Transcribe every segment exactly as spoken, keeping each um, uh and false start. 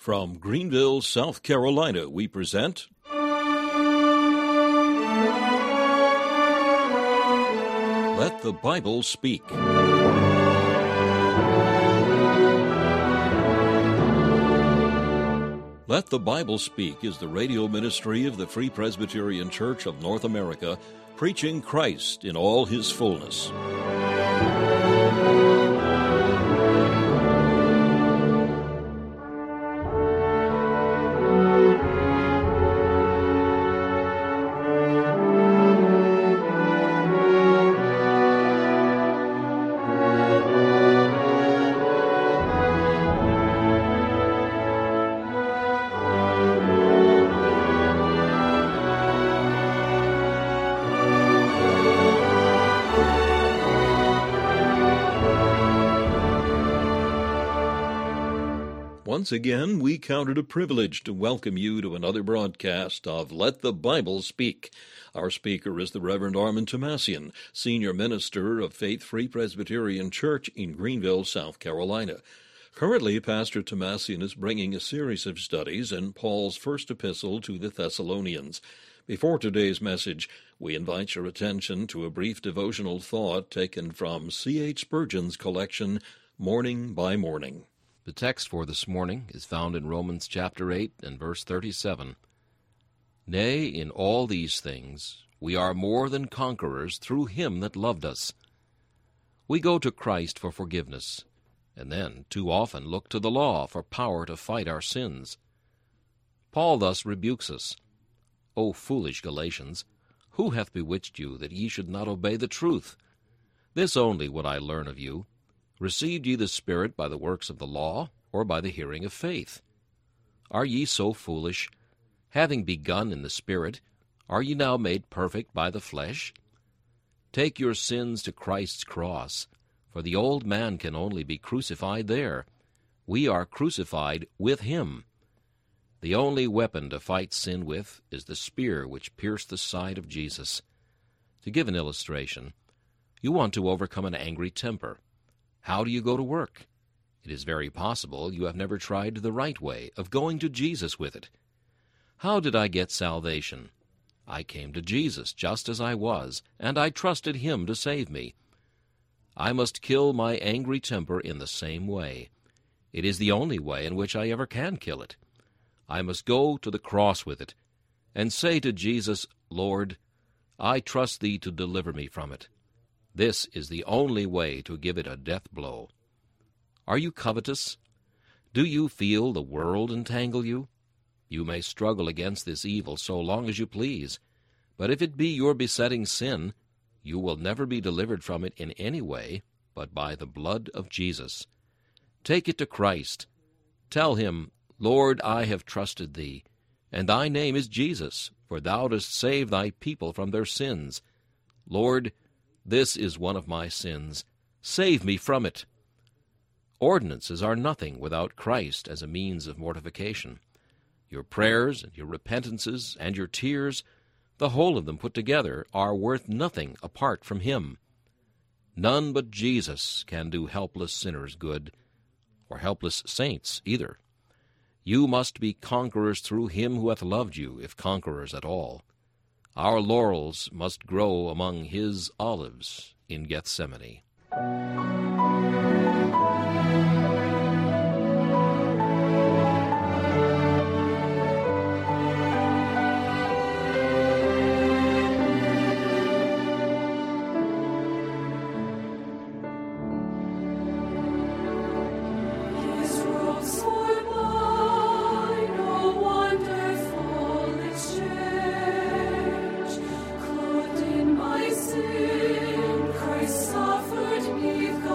From Greenville, South Carolina, we present Let the Bible Speak. Let the Bible Speak is the radio ministry of the Free Presbyterian Church of North America, preaching Christ in all his fullness. Once again, we count it a privilege to welcome you to another broadcast of Let the Bible Speak. Our speaker is the Reverend Armand Tomassian, Senior Minister of Faith Free Presbyterian Church in Greenville, South Carolina. Currently, Pastor Tomassian is bringing a series of studies in Paul's first epistle to the Thessalonians. Before today's message, we invite your attention to a brief devotional thought taken from C H Spurgeon's collection, Morning by Morning. The text for this morning is found in Romans chapter eight and verse thirty-seven. Nay, in all these things we are more than conquerors through him that loved us. We go to Christ for forgiveness, and then too often look to the law for power to fight our sins. Paul thus rebukes us. O foolish Galatians, who hath bewitched you that ye should not obey the truth? This only would I learn of you. Received ye the Spirit by the works of the law, or by the hearing of faith? Are ye so foolish? Having begun in the Spirit, are ye now made perfect by the flesh? Take your sins to Christ's cross, for the old man can only be crucified there. We are crucified with him. The only weapon to fight sin with is the spear which pierced the side of Jesus. To give an illustration, you want to overcome an angry temper. How do you go to work? It is very possible you have never tried the right way of going to Jesus with it. How did I get salvation? I came to Jesus just as I was, and I trusted him to save me. I must kill my angry temper in the same way. It is the only way in which I ever can kill it. I must go to the cross with it, and say to Jesus, Lord, I trust thee to deliver me from it. This is the only way to give it a death blow. Are you covetous? Do you feel the world entangle you? You may struggle against this evil so long as you please, but if it be your besetting sin, you will never be delivered from it in any way but by the blood of Jesus. Take it to Christ. Tell him, Lord, I have trusted thee, and thy name is Jesus, for thou dost save thy people from their sins. Lord, this is one of my sins. Save me from it. Ordinances are nothing without Christ as a means of mortification. Your prayers and your repentances and your tears, the whole of them put together, are worth nothing apart from him. None but Jesus can do helpless sinners good, or helpless saints either. You must be conquerors through him who hath loved you, if conquerors at all. Our laurels must grow among his olives in Gethsemane. Clothed in my sin, Christ suffered me.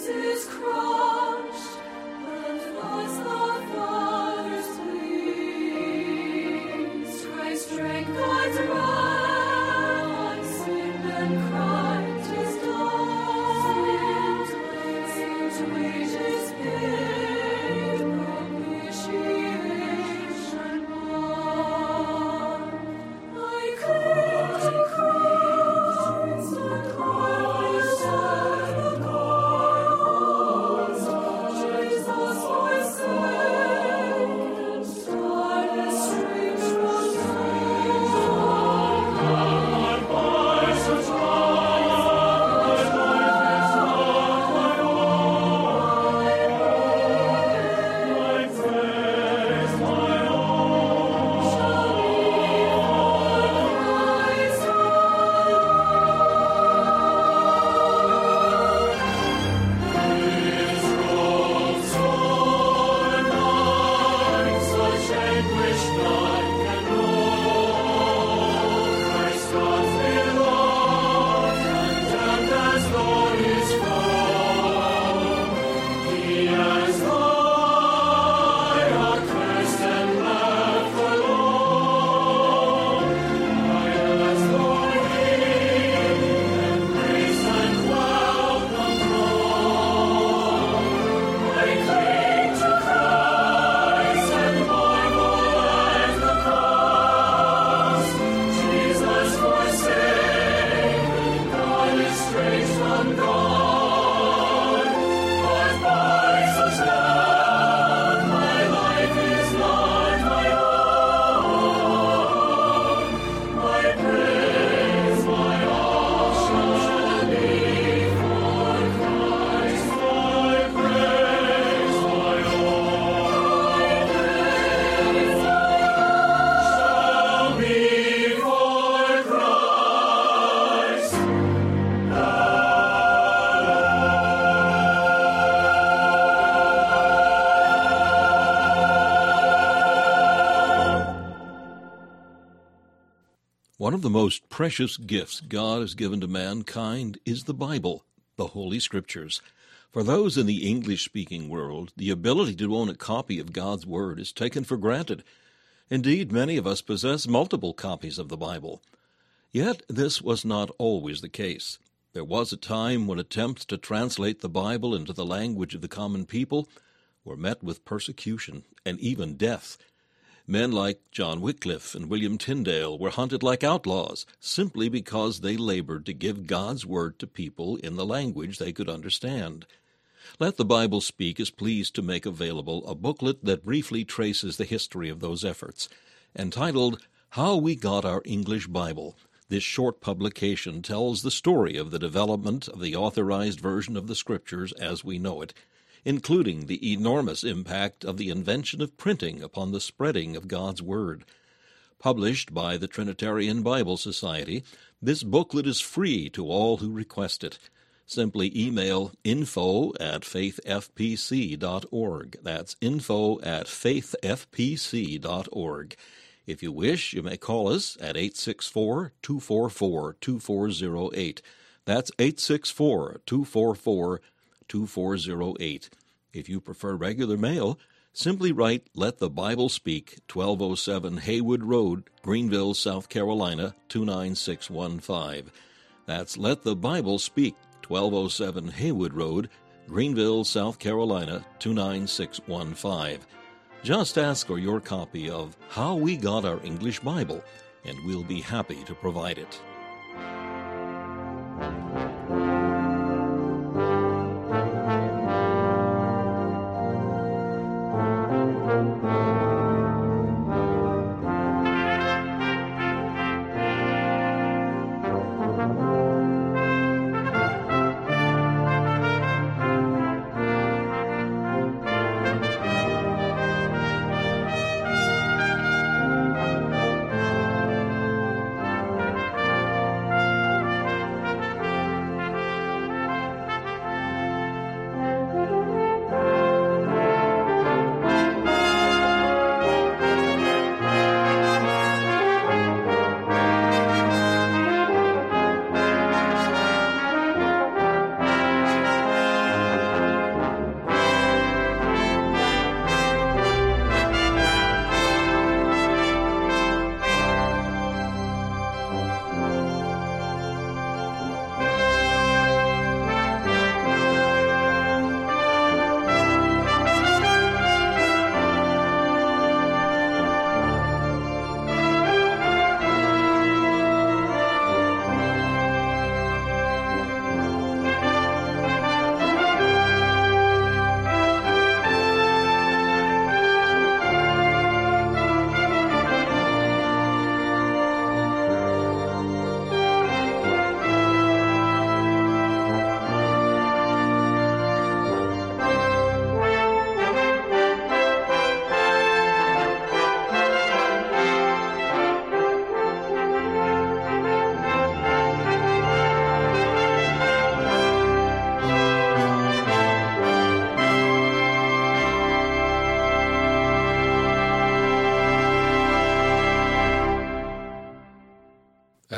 One of the most precious gifts God has given to mankind is the Bible, the Holy Scriptures. For those in the English-speaking world, the ability to own a copy of God's Word is taken for granted. Indeed, many of us possess multiple copies of the Bible. Yet this was not always the case. There was a time when attempts to translate the Bible into the language of the common people were met with persecution and even death. Men like John Wycliffe and William Tyndale were hunted like outlaws simply because they labored to give God's Word to people in the language they could understand. Let the Bible Speak is pleased to make available a booklet that briefly traces the history of those efforts. Entitled, How We Got Our English Bible, this short publication tells the story of the development of the authorized version of the Scriptures as we know it, including the enormous impact of the invention of printing upon the spreading of God's Word. Published by the Trinitarian Bible Society, this booklet is free to all who request it. Simply email info at faith f p c dot org. That's info at faith f p c dot org. If you wish, you may call us at eight six four, two four four, two four zero eight. That's eight six four, two four four, two four zero eight. If you prefer regular mail, simply write Let the Bible Speak, twelve oh seven Haywood Road, Greenville, South Carolina, two nine six one five. That's Let the Bible Speak, twelve oh seven Haywood Road, Greenville, South Carolina, two nine six one five. Just ask for your copy of How We Got Our English Bible, and we'll be happy to provide it.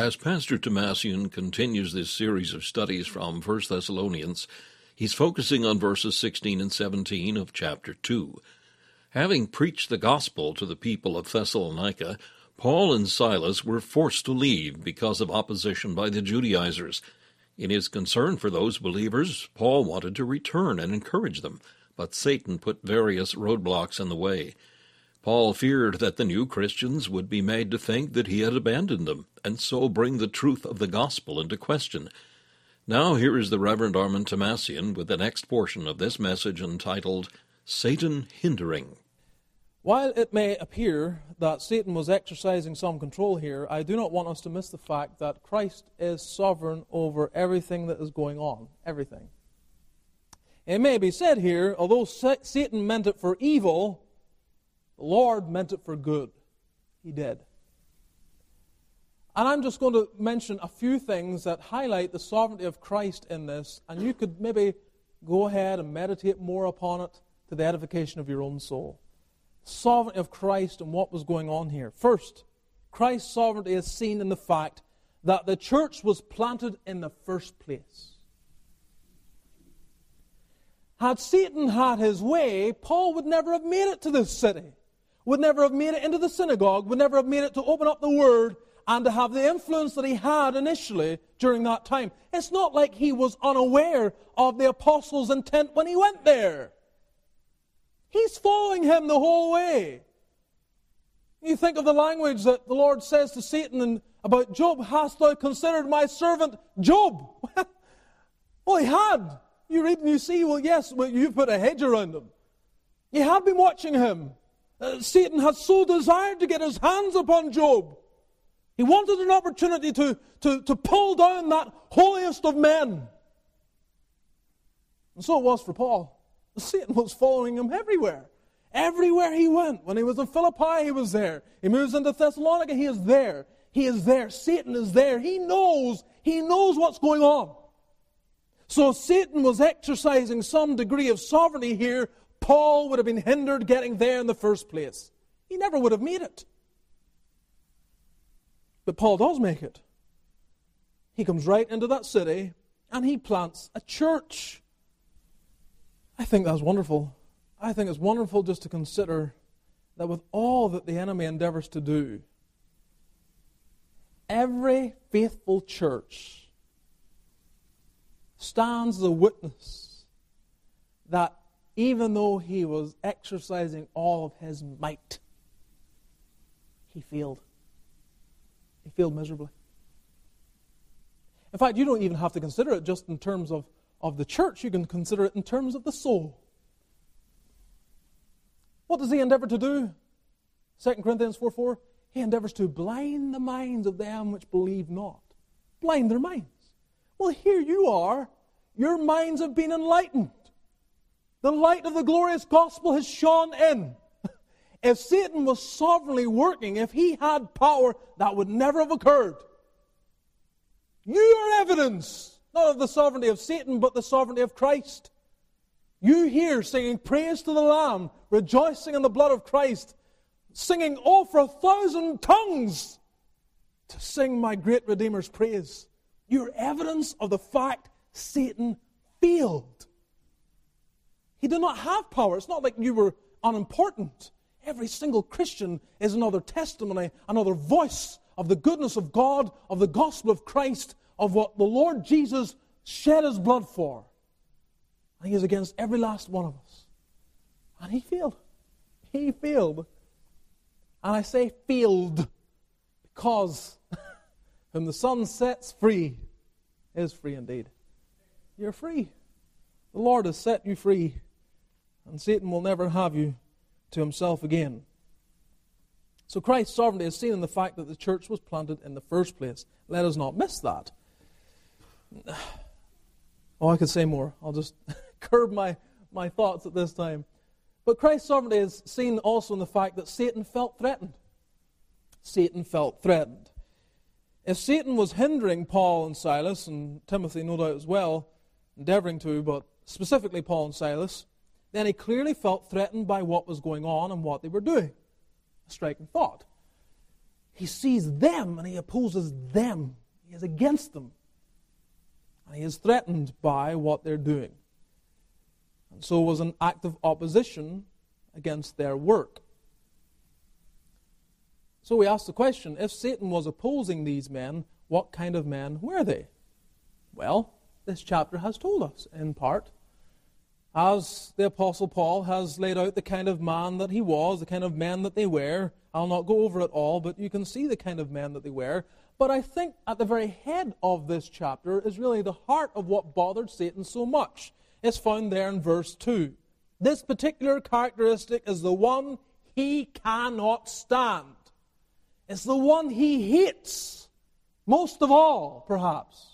As Pastor Tomasian continues this series of studies from First Thessalonians, he's focusing on verses sixteen and seventeen of chapter two. Having preached the gospel to the people of Thessalonica, Paul and Silas were forced to leave because of opposition by the Judaizers. In his concern for those believers, Paul wanted to return and encourage them, but Satan put various roadblocks in the way. Paul feared that the new Christians would be made to think that he had abandoned them, and so bring the truth of the gospel into question. Now here is the Reverend Armin Tomasian with the next portion of this message entitled, Satan Hindering. While it may appear that Satan was exercising some control here, I do not want us to miss the fact that Christ is sovereign over everything that is going on. Everything. It may be said here, although Satan meant it for evil, the Lord meant it for good. He did. And I'm just going to mention a few things that highlight the sovereignty of Christ in this, and you could maybe go ahead and meditate more upon it to the edification of your own soul. Sovereignty of Christ and what was going on here. First, Christ's sovereignty is seen in the fact that the church was planted in the first place. Had Satan had his way, Paul would never have made it to this city, would never have made it into the synagogue, would never have made it to open up the Word and to have the influence that he had initially during that time. It's not like he was unaware of the apostles' intent when he went there. He's following him the whole way. You think of the language that the Lord says to Satan and about Job, hast thou considered my servant Job? Well, he had. You read and you see, well, yes, well, you've put a hedge around him. He had been watching him. Uh, Satan had so desired to get his hands upon Job. He wanted an opportunity to, to, to pull down that holiest of men. And so it was for Paul. Satan was following him everywhere. Everywhere he went. When he was in Philippi, he was there. He moves into Thessalonica, he is there. He is there. Satan is there. He knows. He knows what's going on. So Satan was exercising some degree of sovereignty here. Paul would have been hindered getting there in the first place. He never would have made it. But Paul does make it. He comes right into that city and he plants a church. I think that's wonderful. I think it's wonderful just to consider that with all that the enemy endeavors to do, every faithful church stands as a witness that even though he was exercising all of his might, he failed. He failed miserably. In fact, you don't even have to consider it just in terms of, of the church. You can consider it in terms of the soul. What does he endeavor to do? Second Corinthians four four, he endeavors to blind the minds of them which believe not. Blind their minds. Well, here you are. Your minds have been enlightened. The light of the glorious gospel has shone in. If Satan was sovereignly working, if he had power, that would never have occurred. You are evidence, not of the sovereignty of Satan, but the sovereignty of Christ. You here singing praise to the Lamb, rejoicing in the blood of Christ, singing, oh, for a thousand tongues to sing my great Redeemer's praise. You're evidence of the fact Satan failed. He did not have power. It's not like you were unimportant. Every single Christian is another testimony, another voice of the goodness of God, of the gospel of Christ, of what the Lord Jesus shed his blood for. And he is against every last one of us. And he failed. He failed. And I say failed because whom the Son sets free is free indeed. You're free. The Lord has set you free. And Satan will never have you to himself again. So Christ's sovereignty is seen in the fact that the church was planted in the first place. Let us not miss that. Oh, I could say more. I'll just curb my, my thoughts at this time. But Christ's sovereignty is seen also in the fact that Satan felt threatened. Satan felt threatened. If Satan was hindering Paul and Silas, and Timothy no doubt as well, endeavoring to, but specifically Paul and Silas, then he clearly felt threatened by what was going on and what they were doing. A striking thought. he sees them and he opposes them. He is against them. And he is threatened by what they're doing. And so was an active opposition against their work. So we ask the question, if Satan was opposing these men, what kind of men were they? Well, this chapter has told us, in part, as the Apostle Paul has laid out the kind of man that he was, the kind of men that they were. I'll not go over it all, but you can see the kind of men that they were. But I think at the very head of this chapter is really the heart of what bothered Satan so much. It's found there in verse two. This particular characteristic is the one he cannot stand. It's the one he hates most of all, perhaps.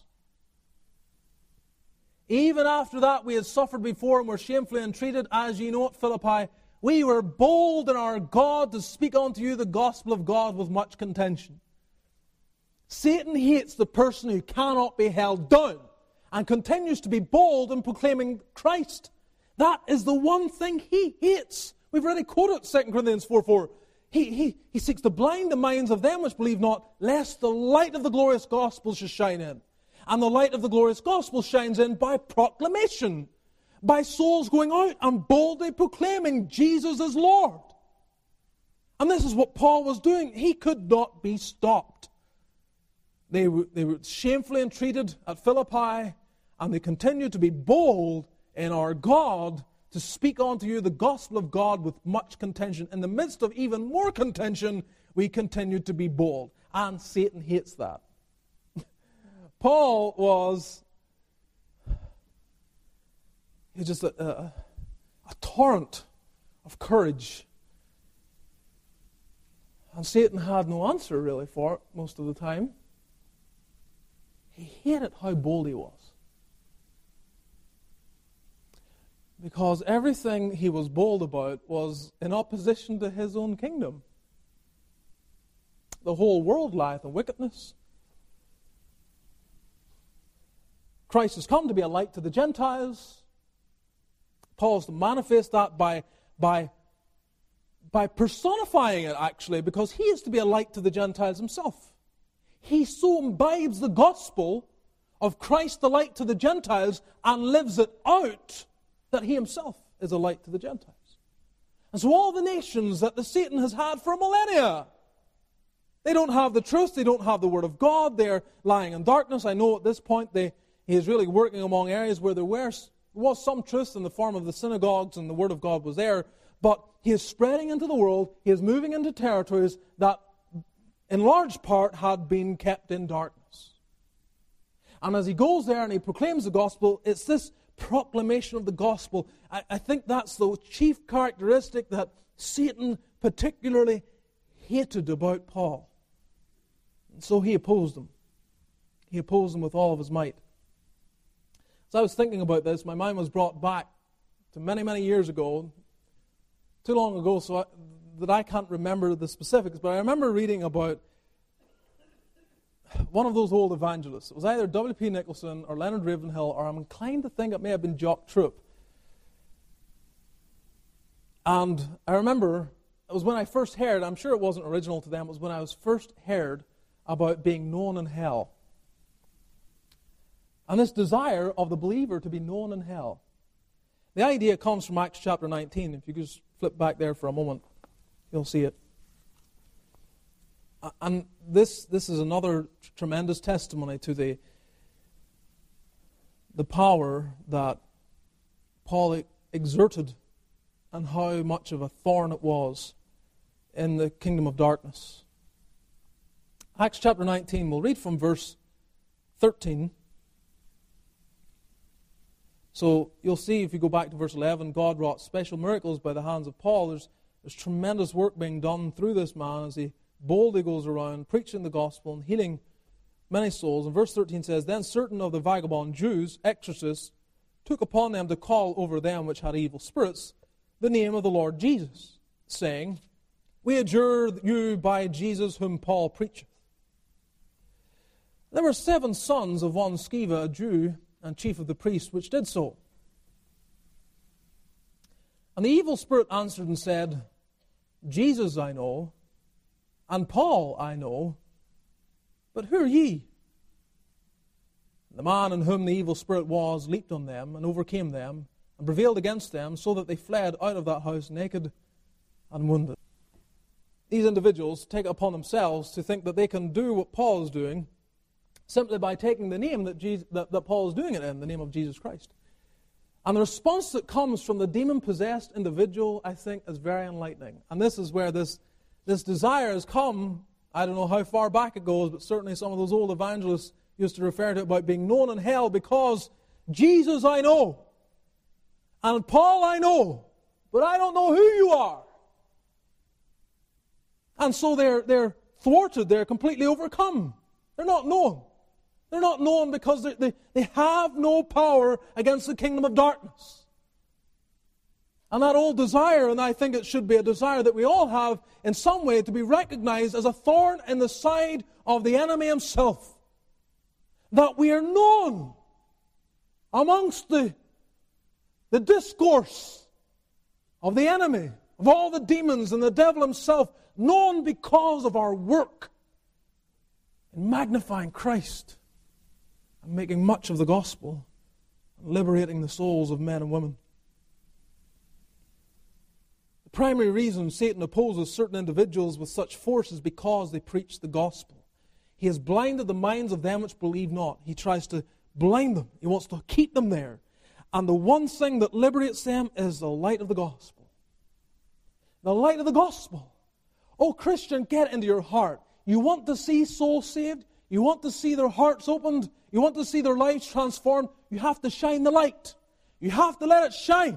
Even after that we had suffered before and were shamefully entreated, as ye know at Philippi, we were bold in our God to speak unto you the gospel of God with much contention. Satan hates the person who cannot be held down and continues to be bold in proclaiming Christ. That is the one thing he hates. We've already quoted Second Corinthians four four. He, he, he seeks to blind the minds of them which believe not, lest the light of the glorious gospel should shine in. And the light of the glorious gospel shines in by proclamation, by souls going out and boldly proclaiming Jesus is Lord. And this is what Paul was doing. He could not be stopped. They were, they were shamefully entreated at Philippi, and they continued to be bold in our God to speak unto you the gospel of God with much contention. In the midst of even more contention, we continued to be bold. And Satan hates that. Paul was he was just a, a, a torrent of courage. And Satan had no answer really for it most of the time. He hated how bold he was. Because everything he was bold about was in opposition to his own kingdom. The whole world lieth in wickedness. Christ has come to be a light to the Gentiles. Paul is to manifest that by, by, by personifying it, actually, because he is to be a light to the Gentiles himself. He so imbibes the gospel of Christ, the light to the Gentiles, and lives it out that he himself is a light to the Gentiles. And so all the nations that the Satan has had for millennia, they don't have the truth, they don't have the Word of God, they're lying in darkness. I know at this point they He is really working among areas where there were, was some truth in the form of the synagogues and the Word of God was there, but he is spreading into the world, he is moving into territories that in large part had been kept in darkness. And as he goes there and he proclaims the gospel, it's this proclamation of the gospel. I, I think that's the chief characteristic that Satan particularly hated about Paul. And so he opposed him. He opposed him with all of his might. As I was thinking about this, my mind was brought back to many, many years ago, too long ago so I, that I can't remember the specifics, but I remember reading about one of those old evangelists. It was either W P Nicholson or Leonard Ravenhill, or I'm inclined to think it may have been Jock Troop. And I remember, it was when I first heard, I'm sure it wasn't original to them, it was when I was first heard about being known in hell. And this desire of the believer to be known in hell. The idea comes from Acts chapter nineteen. If you could just flip back there for a moment, you'll see it. And this this is another tremendous testimony to the, the power that Paul exerted and how much of a thorn it was in the kingdom of darkness. Acts chapter nineteen, we'll read from verse thirteen. So you'll see if you go back to verse eleven, God wrought special miracles by the hands of Paul. There's, there's tremendous work being done through this man as he boldly goes around preaching the gospel and healing many souls. And verse thirteen says, Then certain of the vagabond Jews, exorcists, took upon them to call over them which had evil spirits the name of the Lord Jesus, saying, We adjure you by Jesus whom Paul preacheth. There were seven sons of one Sceva, a Jew, and chief of the priests, which did so. And the evil spirit answered and said, Jesus I know, and Paul I know, but who are ye? The man in whom the evil spirit was leaped on them and overcame them and prevailed against them, so that they fled out of that house naked and wounded. These individuals take it upon themselves to think that they can do what Paul is doing simply by taking the name that, Jesus, that, that Paul is doing it in, the name of Jesus Christ. And the response that comes from the demon-possessed individual, I think, is very enlightening. And this is where this, this desire has come. I don't know how far back it goes, but certainly some of those old evangelists used to refer to it about being known in hell, because Jesus I know, and Paul I know, but I don't know who you are. And so they're, they're thwarted, they're completely overcome. They're not known. They're not known because they, they, they have no power against the kingdom of darkness. And that old desire, and I think it should be a desire that we all have in some way, to be recognized as a thorn in the side of the enemy himself. That we are known amongst the, the discourse of the enemy, of all the demons and the devil himself, known because of our work in magnifying Christ and making much of the gospel and liberating the souls of men and women. The primary reason Satan opposes certain individuals with such force is because they preach the gospel. He has blinded the minds of them which believe not. He tries to blind them. He wants to keep them there. And the one thing that liberates them is the light of the gospel. The light of the gospel. Oh, Christian, get into your heart. You want to see souls saved? You want to see their hearts opened? You want to see their lives transformed? You have to shine the light. You have to let it shine.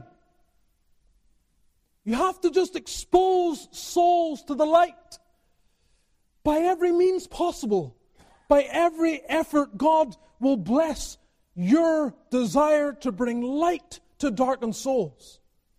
You have to just expose souls to the light. By every means possible, by every effort, God will bless your desire to bring light to darkened souls.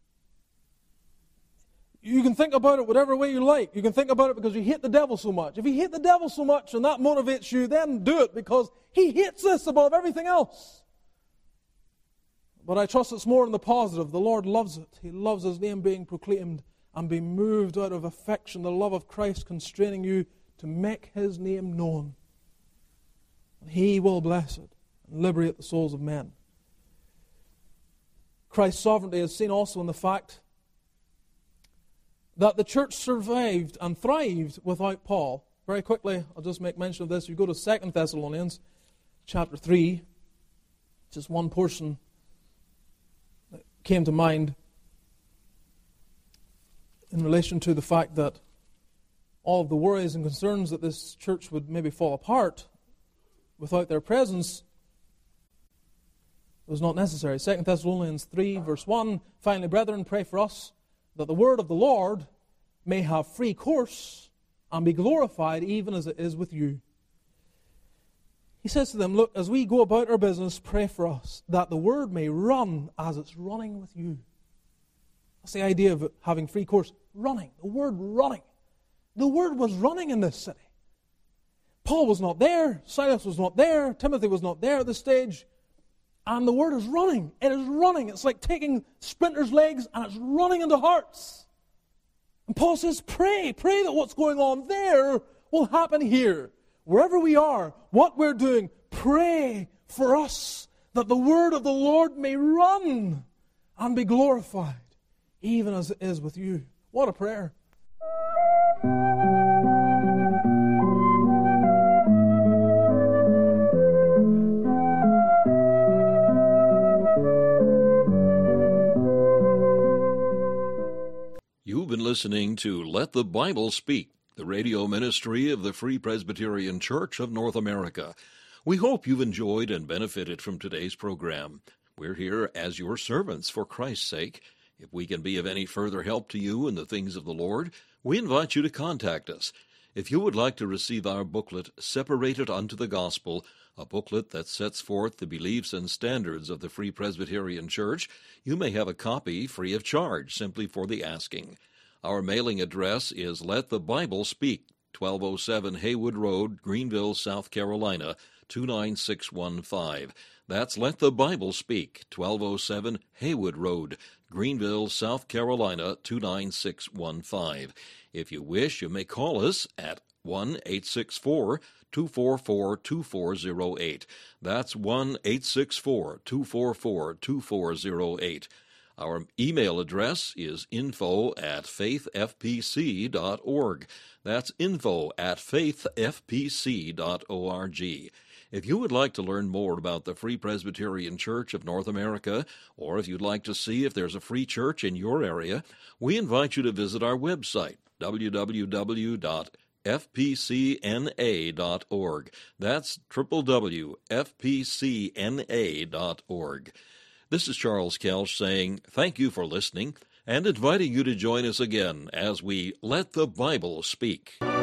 You can think about it whatever way you like. You can think about it because you hate the devil so much. If you hate the devil so much and that motivates you, then do it, because he hates this above everything else. But I trust it's more in the positive. The Lord loves it. He loves His name being proclaimed and being moved out of affection, the love of Christ constraining you to make His name known. And He will bless it and liberate the souls of men. Christ's sovereignty is seen also in the fact that the church survived and thrived without Paul. Very quickly, I'll just make mention of this. You go to Second Thessalonians chapter three, just one portion that came to mind in relation to the fact that all of the worries and concerns that this church would maybe fall apart without their presence was not necessary. Second Thessalonians three, verse one, finally, brethren, pray for us, that the word of the Lord may have free course and be glorified, even as it is with you. He says to them, look, as we go about our business, pray for us, that the word may run as it's running with you. That's the idea of it having free course. Running. The word running. The word was running in this city. Paul was not there. Silas was not there. Timothy was not there at this stage. And the word is running. It is running. It's like taking sprinters' legs and it's running into hearts. And Paul says, pray. Pray that what's going on there will happen here. Wherever we are, what we're doing, pray for us that the word of the Lord may run and be glorified, even as it is with you. What a prayer. You've been listening to Let the Bible Speak, the radio ministry of the Free Presbyterian Church of North America. We hope you've enjoyed and benefited from today's program. We're here as your servants for Christ's sake. If we can be of any further help to you in the things of the Lord, we invite you to contact us. If you would like to receive our booklet, Separated Unto the Gospel, a booklet that sets forth the beliefs and standards of the Free Presbyterian Church, you may have a copy free of charge, simply for the asking. Our mailing address is Let the Bible Speak, twelve oh seven Haywood Road, Greenville, South Carolina, two nine six one five. That's Let the Bible Speak, twelve oh seven Haywood Road, Greenville, South Carolina, two nine six one five. If you wish, you may call us at one eight six four, two four four, two four zero eight. That's one eight six four, two four four, two four zero eight. Our email address is info at faith f p c dot org. That's info at faith f p c dot org. If you would like to learn more about the Free Presbyterian Church of North America, or if you'd like to see if there's a free church in your area, we invite you to visit our website, w w w dot f p c n a dot org. That's w w w dot f p c n a dot org. This is Charles Kelsch saying thank you for listening and inviting you to join us again as we Let the Bible Speak.